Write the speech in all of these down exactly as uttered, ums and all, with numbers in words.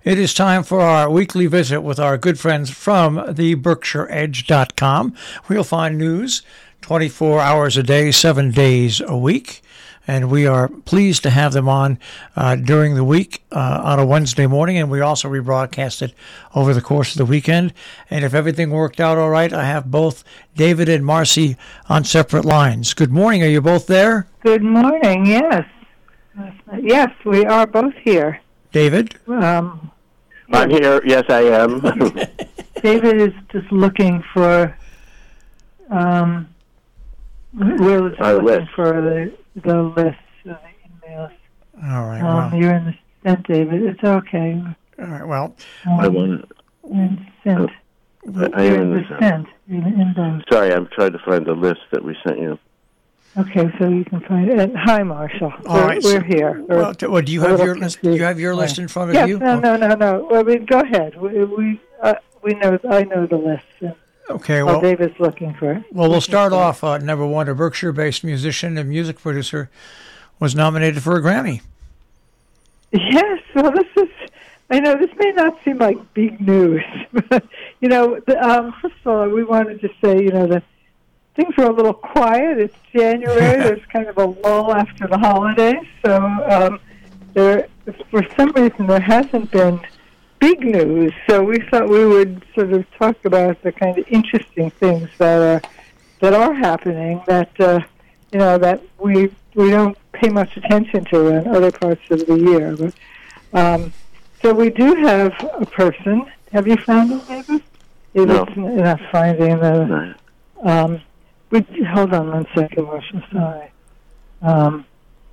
It is time for our weekly visit with our good friends from the Berkshire Edge dot com. We'll find news twenty-four hours a day, seven days a week. And we are pleased to have them on uh, during the week uh, on a Wednesday morning. And we also rebroadcast it over the course of the weekend. And if everything worked out all right, I have both David and Marcy on separate lines. Good morning. Are you both there? Good morning, yes. Yes, we are both here. David? Um, I'm here. Yes, I am. David is just looking for, um, we're just Our looking list. for the, the list of the emails. All right. Um, Well, you're in the sent, David. It's okay. all right. Well, Um, I want. You're in sent. I You're am in in the the. sent. You're in those. Sorry, I'm trying to find the list that we sent you. Okay, so you can find it. Hi, Marshall. All we're, right, we're so- here. We're well, d- well, do you a have little your list? Do confused. you have your list Yeah. in front of Yes, you? no, no, no, no. Well, I mean, go ahead. We we, uh, we know. I know the list. And, Okay. well, Well, David's looking for it. well, we'll start off. Uh, number one, a Berkshire-based musician and music producer was nominated for a Grammy. Yes, well, this is, I know this may not seem like big news, but, you know, the, um, first of all, we wanted to say, you know, that things were a little quiet. It's January. There's kind of a lull after the holidays. So um, there, for some reason, there hasn't been big news. So we thought we would sort of talk about the kind of interesting things that are, that are happening that, uh, you know, that we we don't pay much attention to in other parts of the year. But, um, so we do have a person. Have you found it, David? No. David's not finding the... No. Um, we, hold on one second, Marshall. Sorry. Um,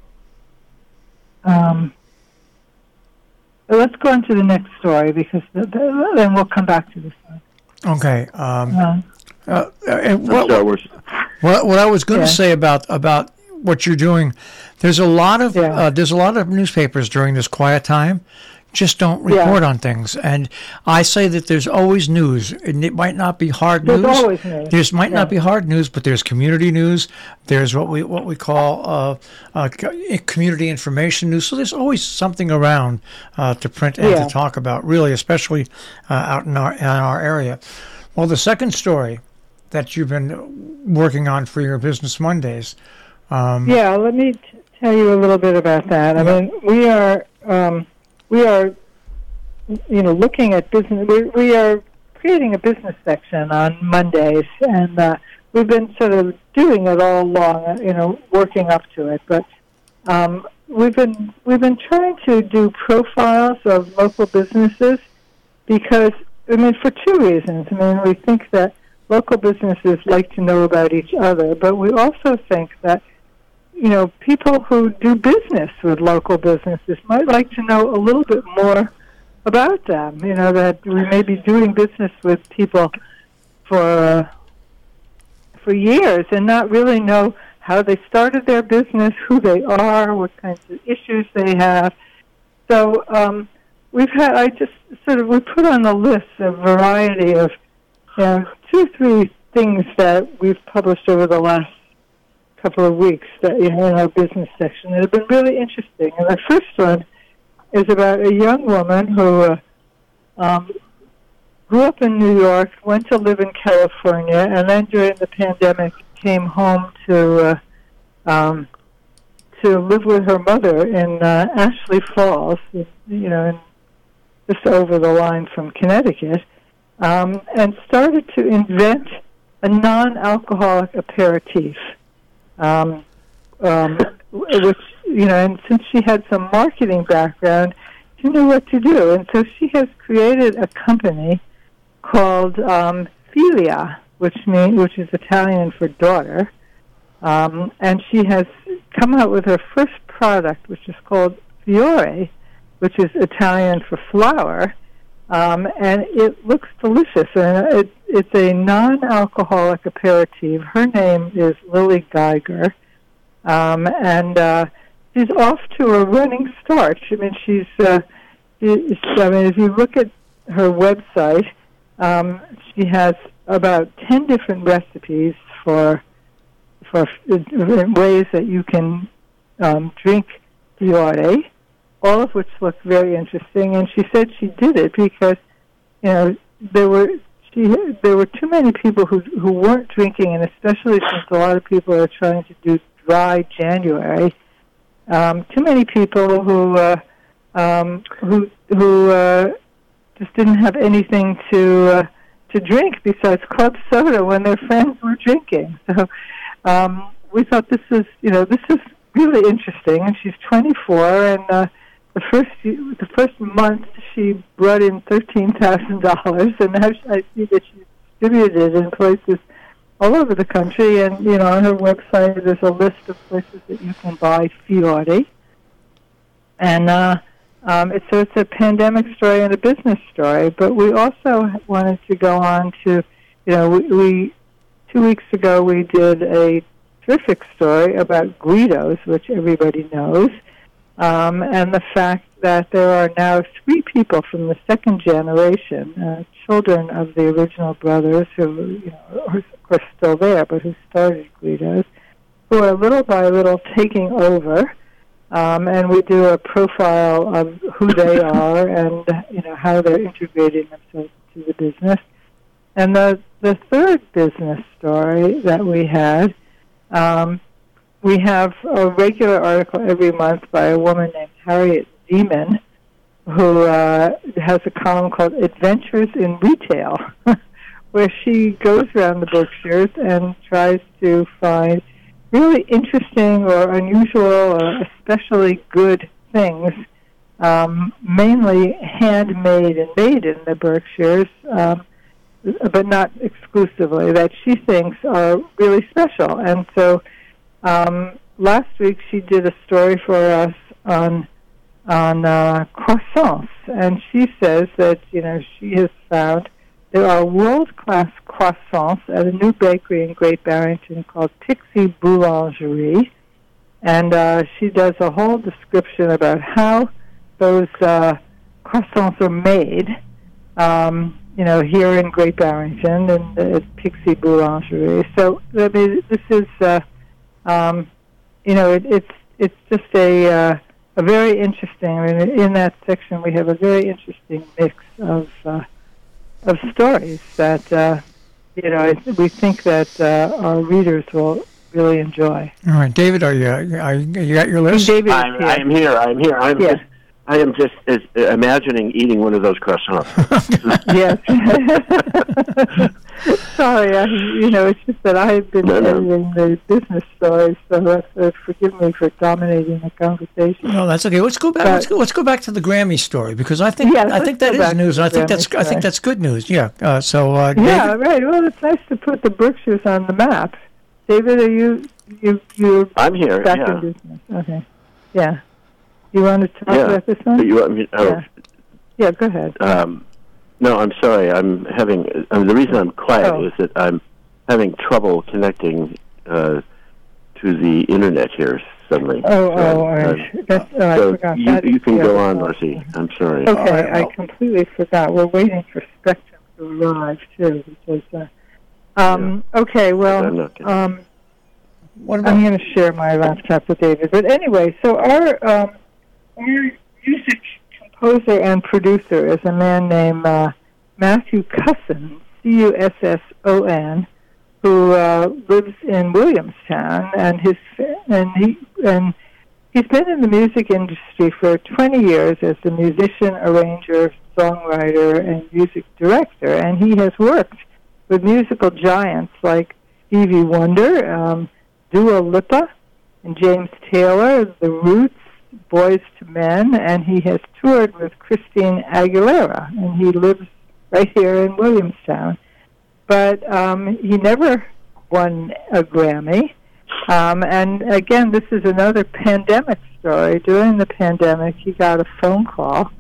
um, let's go on to the next story because the, the, then we'll come back to this one. Okay. Um, Um, uh, and what, So we're, what, what I was going to Yeah. say about about what you're doing, there's a lot of Yeah. uh, there's a lot of newspapers during this quiet time just don't Yeah. report on things, and I say that there's always news, and it might not be hard There's news. always news. There's might Yeah. not be hard news, but there's community news. There's what we what we call uh, uh, co- community information news. So there's always something around uh, to print and Yeah. to talk about. Really, especially uh, out in our in our area. Well, the second story that you've been working on for your Business Mondays. Um, Yeah, let me t- tell you a little bit about that. I Yeah. mean, we are um, we are you know looking at business. We, we are creating a business section on Mondays, and uh, we've been sort of doing it all along. uh, You know, working up to it, but um, we've been we've been trying to do profiles of local businesses because I mean for two reasons. I mean, we think that local businesses like to know about each other, but we also think that you know, people who do business with local businesses might like to know a little bit more about them. You know, that we may be doing business with people for uh, for years and not really know how they started their business, who they are, what kinds of issues they have. So um, we've had, I just sort of, we put on the list a variety of, you know, two or three things that we've published over the last couple of weeks that you know in our business section that have been really interesting. And the first one is about a young woman who uh, um, grew up in New York, went to live in California, and then during the pandemic came home to uh, um, to live with her mother in uh, Ashley Falls, you know, in, just over the line from Connecticut, um, and started to invent a non-alcoholic aperitif. Um, um, which, you know, and since she had some marketing background, she knew what to do. And so she has created a company called um, Filia, which mean, which is Italian for daughter. Um, and she has come out with her first product, which is called Fiore, which is Italian for flower. Um, and it looks delicious. And it, it's a non-alcoholic aperitif. Her name is Lily Geiger. Um, and uh, she's off to a running start. I mean, she's, uh, she, I mean, if you look at her website, um, she has about ten different recipes for for ways that you can um, drink Fiore. all of which looked very interesting. And she said she did it because, you know, there were she there were too many people who who weren't drinking, and especially since a lot of people are trying to do dry January. Um, too many people who uh, um, who who uh, just didn't have anything to uh, to drink besides club soda when their friends were drinking. So um, we thought this was, you know, this is really interesting. And she's twenty-four, and uh, the first the first month she brought in thirteen thousand dollars, and now I see that she's distributed in places all over the country. And you know, on her website, there's a list of places that you can buy Fiori. And uh, um, it's, so it's a pandemic story and a business story. But we also wanted to go on to, you know, we, we two weeks ago we did a terrific story about Guidos, which everybody knows, um, and the fact that there are now three people from the second generation, uh, children of the original brothers, who, you know, are of course still there, but who started Guidos, who are little by little taking over. Um, and we do a profile of who they are and, you know, how they're integrating themselves into the business. And the the third business story that we had, um, we have a regular article every month by a woman named Harriet Zeman, who uh, has a column called Adventures in Retail, where she goes around the Berkshires and tries to find really interesting or unusual or especially good things, um, mainly handmade and made in the Berkshires, um, but not exclusively, that she thinks are really special. And so um, last week she did a story for us on on uh, croissants, and she says that, you know, she has found there are world-class croissants at a new bakery in Great Barrington called Pixie Boulangerie, and uh, she does a whole description about how those uh, croissants are made, um, you know, here in Great Barrington and at Pixie Boulangerie. So I mean, this is, uh, um, you know, it, it's it's just a uh, a very interesting. I mean, in that section we have a very interesting mix of. Uh, of stories that, uh, you know, we think that uh, our readers will really enjoy. All right, David, are you, are you, you got your list? David I'm, here. I'm here. I'm here. I'm yes. just, I am just is, uh, imagining eating one of those croissants. Yes. Sorry, I, you know, it's just that I've been no, no. editing the business stories, so that's, uh, forgive me for dominating the conversation. No, that's okay. Let's go back. But, let's go. Let's go back to the Grammy story, because I think yes, I think that is news, and I think that's story. I think that's good news. Yeah. Uh, so uh, yeah, David? right. Well, it's nice to put the Berkshires on the map. David, are you you you? I'm here. Back Yeah. in business. Okay. Yeah. You want to talk Yeah. about this one? You want me? Oh, yeah. Yeah. Go ahead. Um, no, I'm sorry. I'm having. Um, the reason I'm quiet Oh. is that I'm having trouble connecting uh, to the internet here suddenly. Oh, so, oh, all right. uh, That's, oh, I so forgot. you, That you is can the go other on, one. Marcy. I'm sorry. Okay, All right, I well. completely forgot. We're waiting for Spectrum to arrive too, because. Uh, um, Okay, well, I'm not gonna- um, What about? I'm going to share my laptop with David. But anyway, so our um, our music composer and producer is a man named uh, Matthew Cusson, C U S S O N, who uh, lives in Williamstown, and his and he and he's been in the music industry for twenty years as a musician, arranger, songwriter, and music director, and he has worked with musical giants like Stevie Wonder, um, Dua Lipa, and James Taylor, The Roots, Boys to Men, and he has toured with Christine Aguilera, and he lives right here in Williamstown. But um, he never won a Grammy. Um, and again, this is another pandemic story. During the pandemic, he got a phone call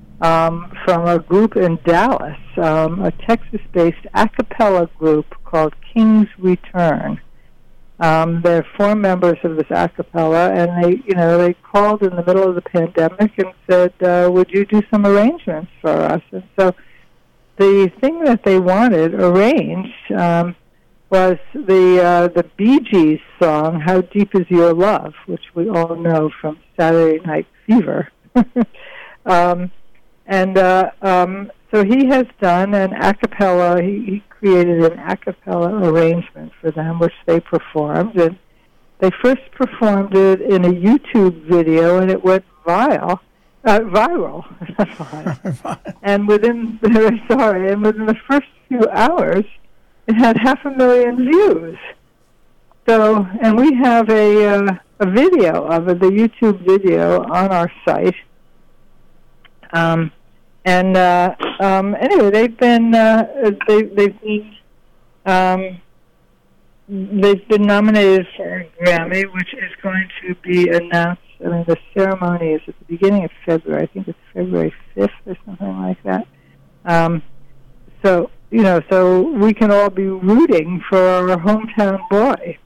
um, from a group in Dallas, um, a Texas-based a cappella group called King's Return. Um, they're four members of this a cappella, and they, you know, they called in the middle of the pandemic and said, uh, "Would you do some arrangements for us?" And so, the thing that they wanted arranged um, was the uh, the Bee Gees song "How Deep Is Your Love," which we all know from Saturday Night Fever. um, and uh, um, so he has done an a cappella. He, he created an a cappella arrangement for them, which they performed. And they first performed it in a YouTube video, and it went viral. Uh, viral, and within sorry, and within the first few hours, it had half a million views. So, and we have a uh, a video of it, the YouTube video, on our site. Um, and uh, um, anyway, they've been uh, they they've been um, they've been nominated for a Grammy, which is going to be announced. I mean, the ceremony is at the beginning of February. I think it's February fifth or something like that. Um, so, you know, so we can all be rooting for our hometown boy.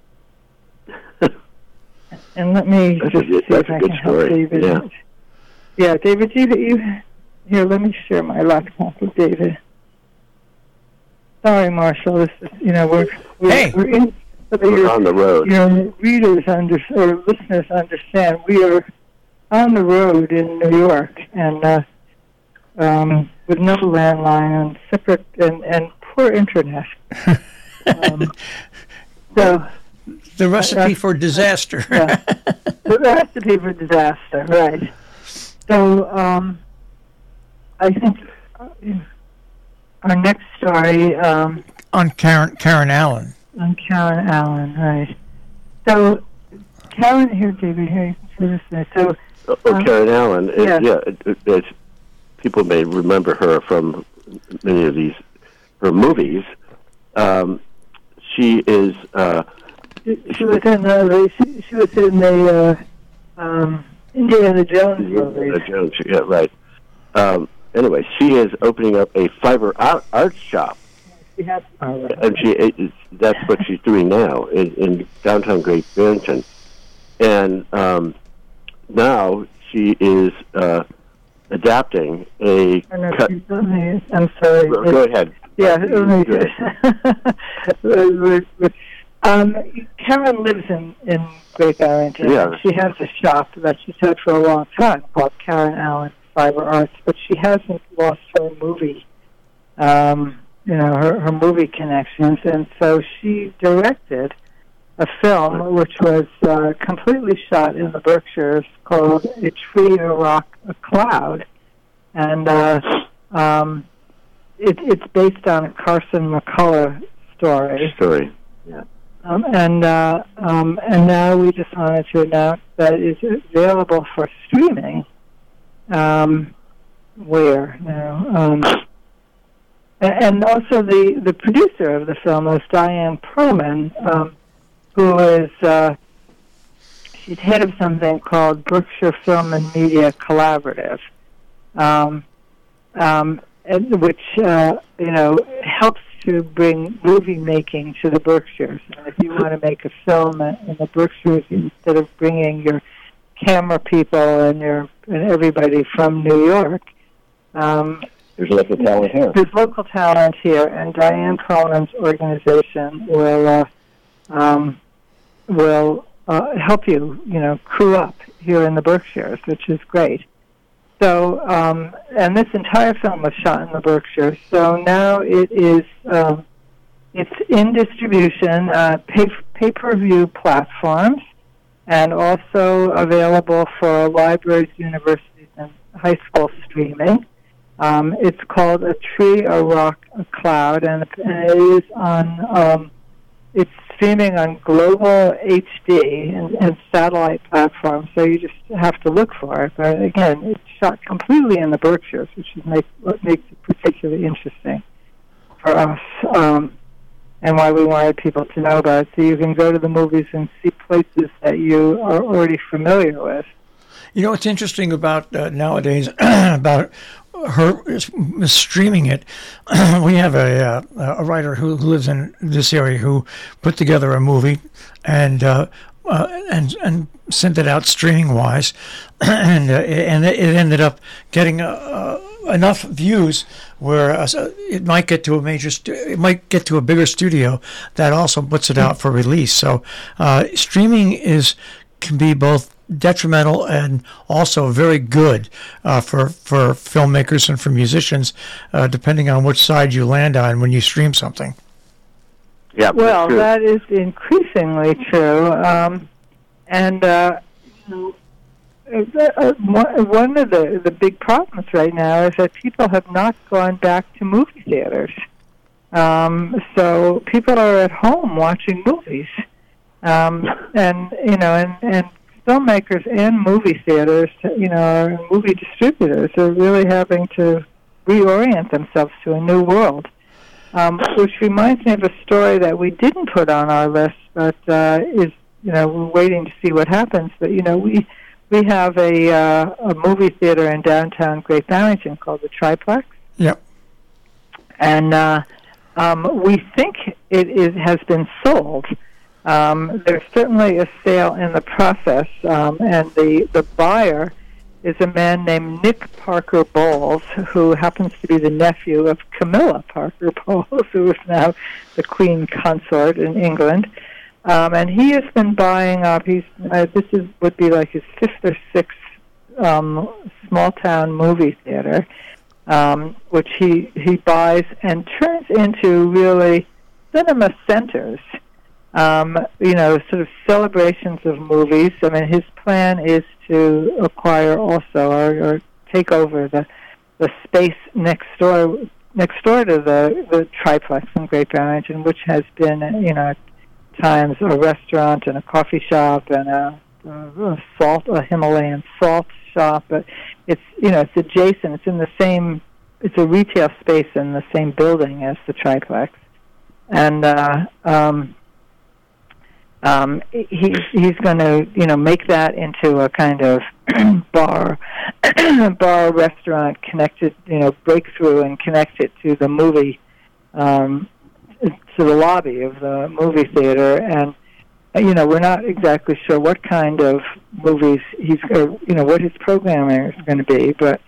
And let me that's just a, see that's if a I good can story. help David. Yeah, yeah David, you, you, here, let me share my laptop with David. Sorry, Marshall. This is, you know, we're, we're, Hey. we're in... But we're your, on the road. Your readers under, or listeners understand we are on the road in New York, and uh, um, with no landline and separate and, and poor internet. um, so the recipe uh, for disaster. Yeah, the recipe for disaster, right? So um, I think our next story um, On Karen Karen Allen. On Karen Allen, right. So, Karen, here, David, here, you can see this. So, Oh, oh, um, Karen Allen. It, yeah. yeah, it, it, it's, people may remember her from many of these her movies. Um, she is. Uh, she was in the. She, she was in the uh, um, Indiana Jones movie. Indiana Jones. Yeah, right. Um, anyway, she is opening up a fiber art, art shop. She has, oh, right. And she it, that's what she's doing now in, in downtown Great Barrington. And um, now she is uh, adapting a... Oh, no, cut. she's only, I'm sorry. Go ahead. Yeah, only, Go ahead. um, Karen lives in, in Great Barrington. Yeah. She has a shop that she's had for a long time called Karen Allen Fiber Arts, but she hasn't lost her movie um you know, her, her movie connections, and so she directed a film which was uh, completely shot in the Berkshires called A Tree, a Rock, a Cloud, and uh, um, it, it's based on a Carson McCullough story. Story. Yeah. Um, and uh, um, and now we just wanted to announce that it's available for streaming. Um, where now? Um, And also the, the producer of the film is Diane Perlman, um, who is, uh, she's head of something called Berkshire Film and Media Collaborative, um, um, and, which, uh, you know, helps to bring movie making to the Berkshires. And if you want to make a film in the Berkshires, instead of bringing your camera people and your and everybody from New York, um, There's local talent here. There's local talent here, and Diane Perlman's organization will uh, um, will uh, help you, you know, crew up here in the Berkshires, which is great. So, um, and this entire film was shot in the Berkshires. So now it is um, it's in distribution, uh, pay pay per view platforms, and also available for libraries, universities, and high school streaming. Um, it's called A Tree, a Rock, a Cloud, and it is on, um, it's streaming on global H D and, and satellite platforms, so you just have to look for it. But again, it's shot completely in the Berkshires, which is make, what makes it particularly interesting for us, um, and why we wanted people to know about it. So you can go to the movies and see places that you are already familiar with. You know what's interesting about uh, nowadays about her is streaming it. We have a uh, a writer who lives in this area who put together a movie and uh, uh, and and sent it out streaming wise, and uh, and it ended up getting uh, uh, enough views where uh, it might get to a major stu- it might get to a bigger studio that also puts it out for release. So uh, streaming is can be both detrimental and also very good uh, for for filmmakers and for musicians, uh, depending on which side you land on when you stream something. Yeah. Well, that is increasingly true, um, and uh, uh, one of the the big problems right now is that people have not gone back to movie theaters. Um, so people are at home watching movies, um, and you know, and, and filmmakers and movie theaters, you know, movie distributors are really having to reorient themselves to a new world. Um, which reminds me of a story that we didn't put on our list, but uh, is, you know, we're waiting to see what happens. But, you know, we we have a uh, a movie theater in downtown Great Barrington called the Triplex. Yep. And uh, um, we think it is, has been sold. Um, there's certainly a sale in the process, um, and the, the buyer is a man named Nick Parker Bowles, who happens to be the nephew of Camilla Parker Bowles, who is now the Queen Consort in England. Um, and he has been buying up, he's, uh, this is would be like his fifth or sixth um, small-town movie theater, um, which he, he buys and turns into really cinema centers. Um, you know, sort of celebrations of movies. I mean, his plan is to acquire also or, or take over the the space next door next door to the, the Triplex in Great Barrington, which has been, you know, at times a restaurant and a coffee shop and a, a salt a Himalayan salt shop. But it's, you know, it's adjacent. It's in the same. It's a retail space in the same building as the Triplex, and. Uh, um, Um, he's he's going to, you know, make that into a kind of bar bar restaurant connected, you know, breakthrough and connect it to the movie, um, to the lobby of the movie theater. And you know, we're not exactly sure what kind of movies he's, or, you know, what his programming is going to be, but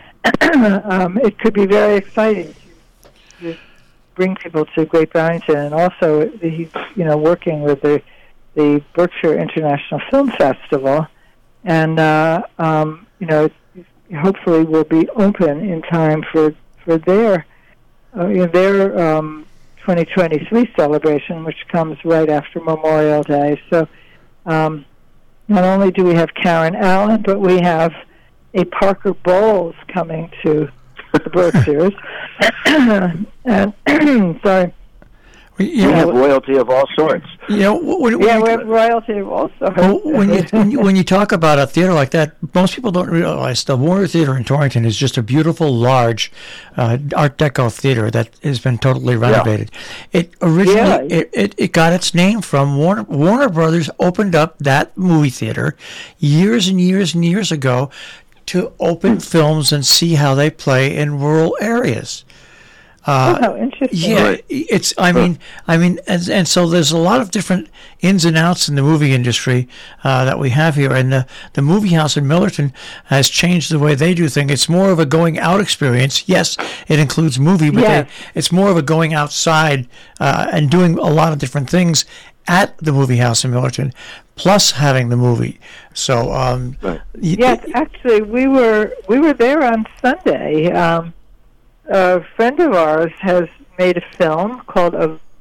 um, it could be very exciting to, to bring people to Great Barrington. And also, he's, you know, working with the the Berkshire International Film Festival, and uh, um, you know, hopefully will be open in time for for their uh, you know, their um, twenty twenty-three celebration, which comes right after Memorial Day. So, um, not only do we have Karen Allen, but we have a Parker Bowles coming to the Berkshires, and sorry. You have royalty of all sorts. You know, when, when yeah, you, we have royalty of all sorts. When you, when you when you talk about a theater like that, most people don't realize the Warner Theater in Torrington is just a beautiful, large uh, Art Deco theater that has been totally renovated. Yeah. It originally yeah. it, it, it got its name from Warner Warner Brothers opened up that movie theater years and years and years ago to open films and see how they play in rural areas. Uh, oh, how interesting! Yeah, it's. I mean, I mean, and, and so there's a lot of different ins and outs in the movie industry uh, that we have here, and the the movie house in Millerton has changed the way they do things. It's more of a going out experience. Yes, it includes movie, but yes. they, it's more of a going outside uh, and doing a lot of different things at the movie house in Millerton, plus having the movie. So, um, right. yes, y- actually, we were we were there on Sunday. Um, A friend of ours has made a film called a. You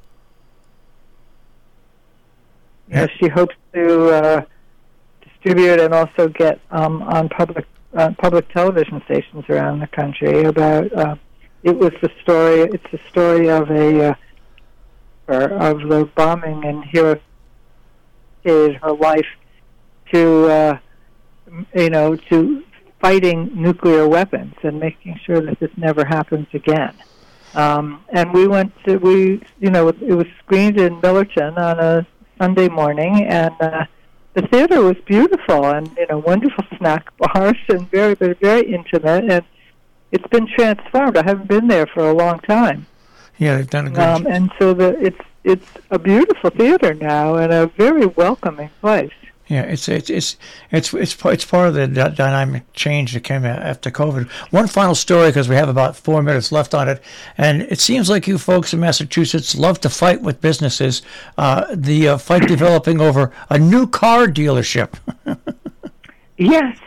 know, she hopes to uh, distribute and also get um, on public uh, public television stations around the country about. Uh, it was the story. It's the story of a uh, of the bombing in Hiroshima. Her life to uh, you know to. fighting nuclear weapons and making sure that this never happens again. Um, and we went to, we, you know, it was screened in Millerton on a Sunday morning, and uh, the theater was beautiful and, you know, wonderful snack bars and very, very, very intimate, and it's been transformed. I haven't been there for a long time. Yeah, they've done a good um, job. And so the, it's, it's a beautiful theater now and a very welcoming place. Yeah, it's it's it's it's it's it's part of the d- dynamic change that came after COVID. One final story, because we have about four minutes left on it, and it seems like you folks in Massachusetts love to fight with businesses. Uh, the uh, fight developing over a new car dealership. Yes.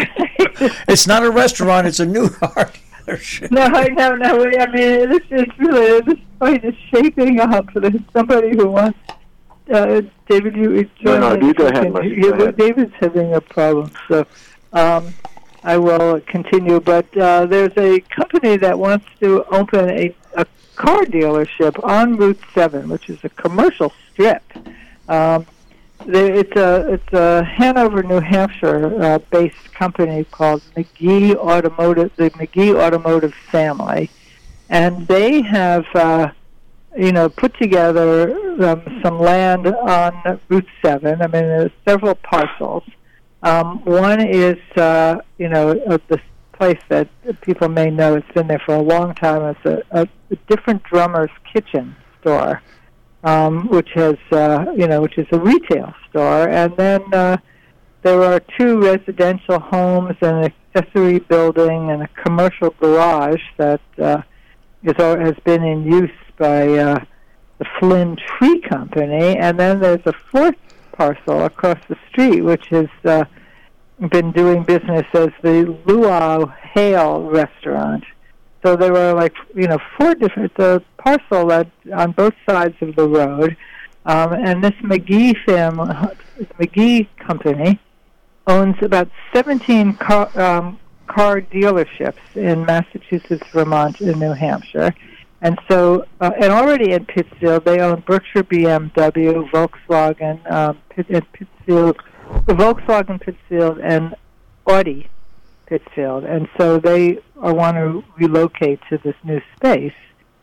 It's not a restaurant, it's a new car dealership. No, no, no. I mean, this is really, this fight is shaping up. There's somebody who wants, uh, David, you No, no, you go ahead, Marcy, go ahead. David's having a problem, so um, I will continue. But uh, there's a company that wants to open a, a car dealership on Route seven, which is a commercial strip. Um, There, it's a it's a Hanover, New Hampshire uh, based company called McGee Automotive, the McGee Automotive family, and they have uh, you know put together um, some land on Route seven. I mean, there's several parcels. Um, one is uh, you know uh, this place that people may know. It's been there for a long time. It's a, a, a Different Drummers Kitchen store. Um, which has, uh, you know, which is a retail store, and then uh, there are two residential homes, and an accessory building, and a commercial garage that uh, is or has been in use by uh, the Flynn Tree Company, and then there's a fourth parcel across the street, which has uh, been doing business as the Luau Hale Restaurant. So there were like, you know, four different uh, parcel that on both sides of the road, um, and this McGee family, McGee company, owns about seventeen car, um, car dealerships in Massachusetts, Vermont, and New Hampshire, and so uh, and already in Pittsfield they own Berkshire B M W, Volkswagen, um, Pitt, in Pittsfield, Volkswagen Pittsfield, and Audi Pittsfield, and so they uh, want to relocate to this new space.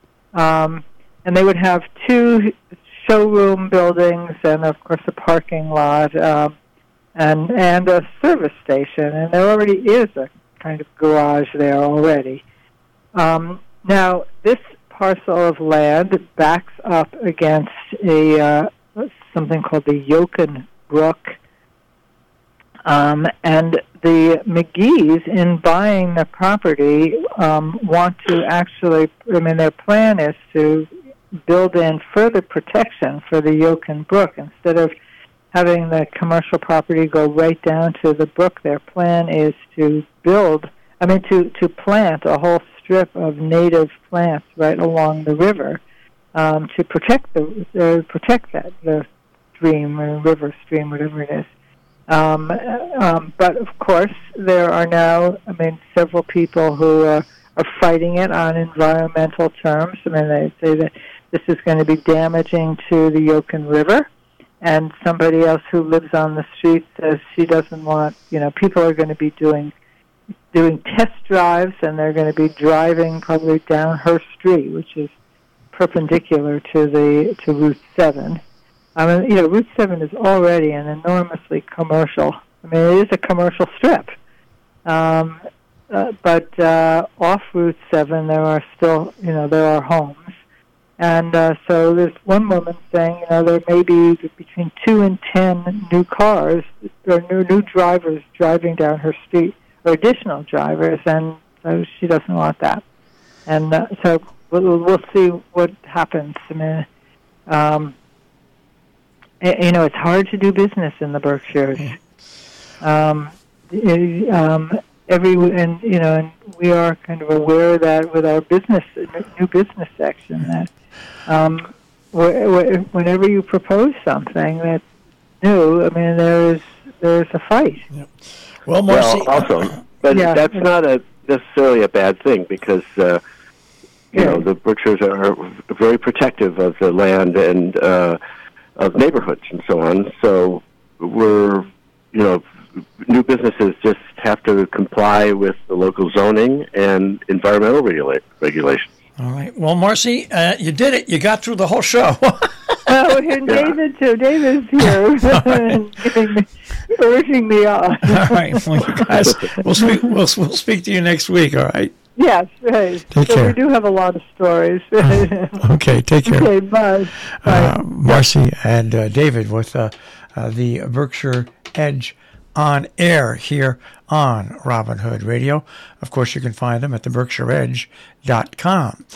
Um, and they would have two showroom buildings and, of course, a parking lot um, and and a service station. And there already is a kind of garage there already. Um, now, this parcel of land backs up against a uh, something called the Yocon Brook. Um, and the McGees, in buying the property, um, want to actually, I mean, their plan is to build in further protection for the Yocon Brook. Instead of having the commercial property go right down to the brook, their plan is to build, I mean, to, to plant a whole strip of native plants right along the river um, to protect the uh, protect that, the stream or river stream, whatever it is. Um, um, but, of course, there are now, I mean, several people who are, are fighting it on environmental terms. I mean, they say that this is going to be damaging to the Yocon River. And somebody else who lives on the street says she doesn't want, you know, people are going to be doing doing test drives, and they're going to be driving probably down her street, which is perpendicular to the to Route seven. I mean, you know, Route seven is already an enormously commercial. I mean, it is a commercial strip. Um, uh, but uh, off Route seven, there are still, you know, there are homes. And uh, so there's one woman saying, you know, there may be between two and ten new cars, or new, new drivers driving down her street, or additional drivers, and so she doesn't want that. And uh, so we'll, we'll see what happens. I mean, um, you know, it's hard to do business in the Berkshires. Um, it, um, every and you know, and we are kind of aware of that with our business, new business section. That um, whenever you propose something that's new, I mean, there's there's a fight. Yeah. Well, Marcy, well, also, but yeah, that's yeah. not a necessarily a bad thing because uh, you yeah. know the Berkshires are very protective of the land and. Uh, of neighborhoods and so on. So we're, you know, new businesses just have to comply with the local zoning and environmental regula- regulations. All right. Well, Marcy, uh, you did it. You got through the whole show. Oh, and Yeah. David, too. David's here, giving me, urging me on. All right. Well, you guys, we'll speak, we'll, we'll speak to you next week, all right? Yes, right. Take so care. we do have a lot of stories. Okay, take care. Okay, bye. Uh, Bye. Marcy and uh, David with uh, uh, the Berkshire Edge on air here on Robin Hood Radio. Of course, you can find them at the berkshire edge dot com.